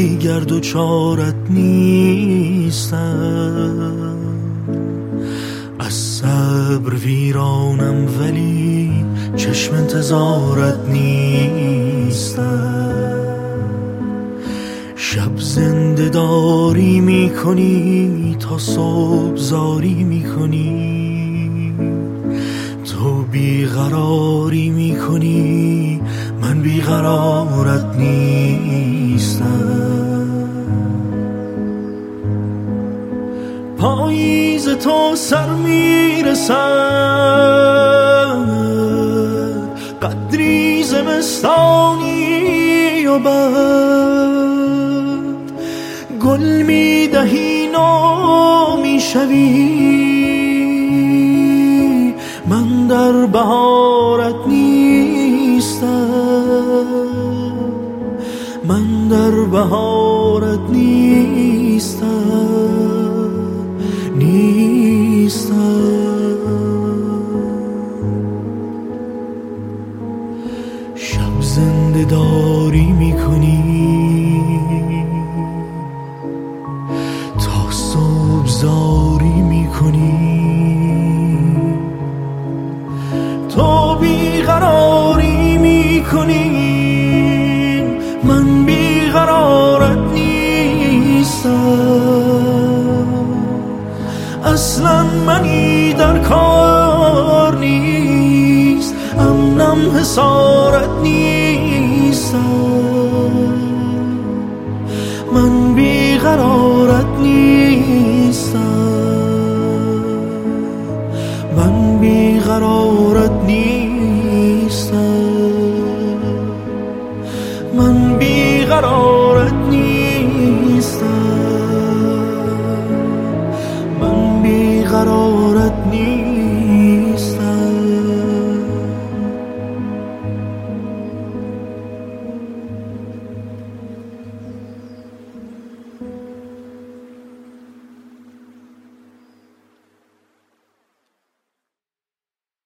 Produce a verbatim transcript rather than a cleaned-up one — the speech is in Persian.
دیگر دوچارت نیستم. از صبر ویرانم ولی چشم انتظارت نیستم. شب زنده داری می کنی تا صبح زاری می کنی. تو بیقراری می کنی من بیقرارت نیستم. پاییز تو سر می رسد، قدری زمستانی و بعد گل می دهی نو می شوی. من در بهارت نیستم، من در بهارت نیستم، نیستم. شب زنده داری می کنی تا صبح زاری می کنی. تو بیقراری می کنی من بیقرارت نیستم. اصلا منی در کار نیست، امنم حسارت نیستم. من بیقرارت نیستم، من بیقرارت نیستم، من بیقرارت نیستم، من بیقرارت نیستم.